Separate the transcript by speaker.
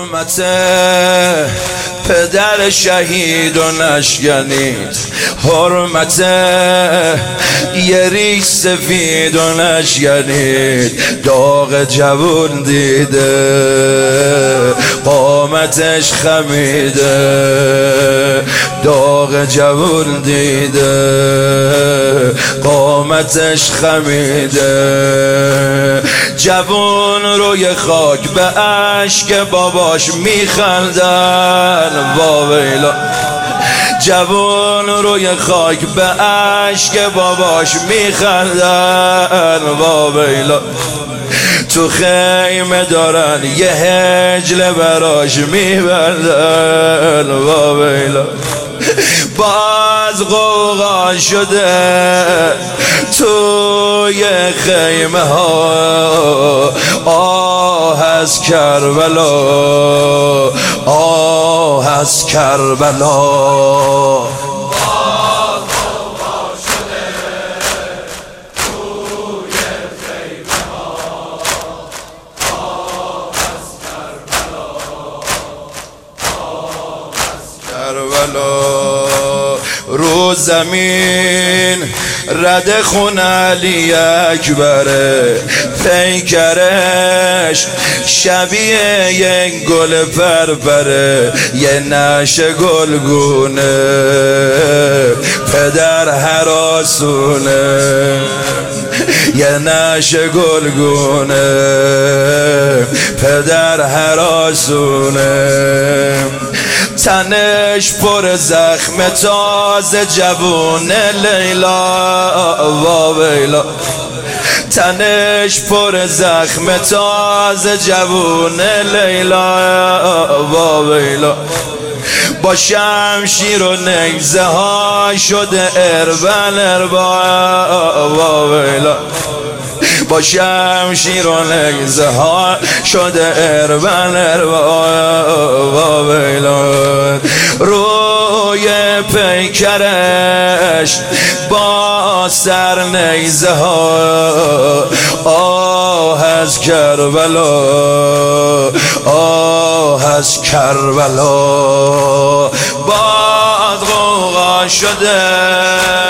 Speaker 1: حرمت پدر شهید و نشکنید، حرمت یه ریش سفید و نشکنید. داغ جوون دیده قامتش خمیده، داغ جوون دیده قامتش خمیده. جوون روی خاک به اشک باباش میخندن، واویلا. جوون روی خاک به اشک باباش میخندن، واویلا. تو خیمه دارن یه هجله براش میبندن، واویلا. باز غوغا شده توی خیمه ها، آه از کربلا، آه از کربلا. رو زمین رد خون علی اکبره، پیکرش شبیه یک گل پرپره، یه نشه گلگونه پدر هراسونه، یه نشه گلگونه پدر هراسونه. تنش پر زخم تازه جوون لیلا، واویلا. تنش پر زخم تازه جوون لیلا، واویلا. با شمشیر و نیزه ها شده اربل اربا، واویلا. با شمشیر و نیزه ها شده اربل اربا، واویلا. روی پیکرش با سر نیزه ها، آه از کربلا، آه از کربلا. باد غوغا شده